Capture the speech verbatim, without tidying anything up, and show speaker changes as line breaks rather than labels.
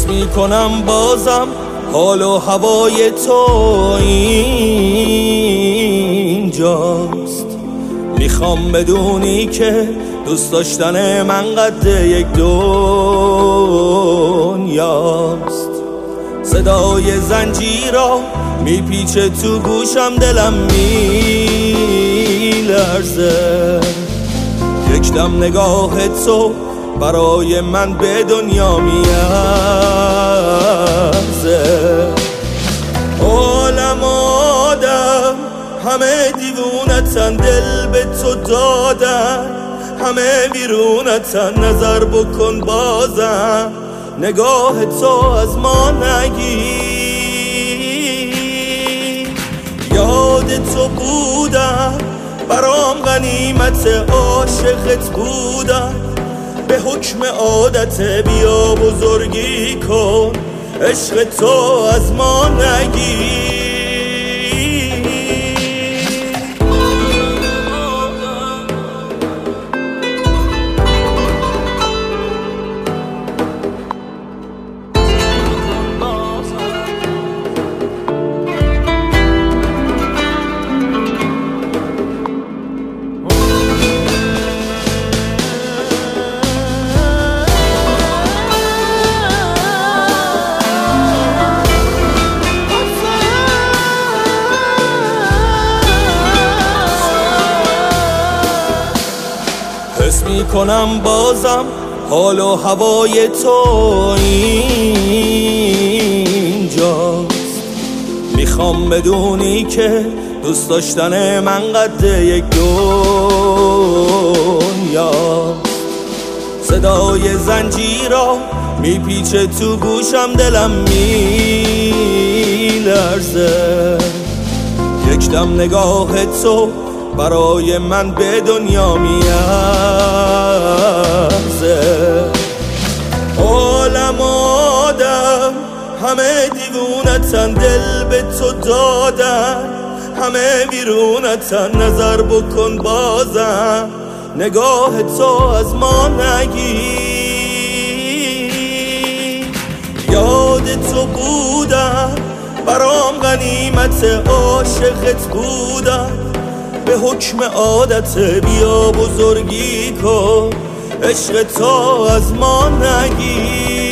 میکنم بازم حال و هوای تو اینجاست. میخوام بدونی که دوست داشتن من قد یک دنیاست. صدای زنجیرا میپیچه تو گوشم، دلم میلرزه. یک دم نگاه تو برای من به دنیا میارزه. عالم آدم همه دیوونتن، دل به تو دادن همه بیرونتن. نظر بکن بازم نگاه تو از ما نگیر. یاد تو بودم برام غنیمت، عاشقت بودم به حکم عادت. بیا بزرگی کن عشق تو از ما نگیر. حس میکنم بازم حال و هوای تو اینجاست. میخوام بدونی که دوست داشتن من قد یک دنیاست. صدای زنجیرا میپیچه تو گوشم، دلم میلرزه. یک دم نگاه تو برای من به دنیا میارزه. عالم آدم همه دیوونتن، دل به تو دادن همه بیرونتن. نظر بکن بازم نگاه تو از ما نگیر. یاد تو بودم برام غنیمت، عاشقت بودم به حکم عادت. بیا بزرگی کن عشق تو از ما نگیر.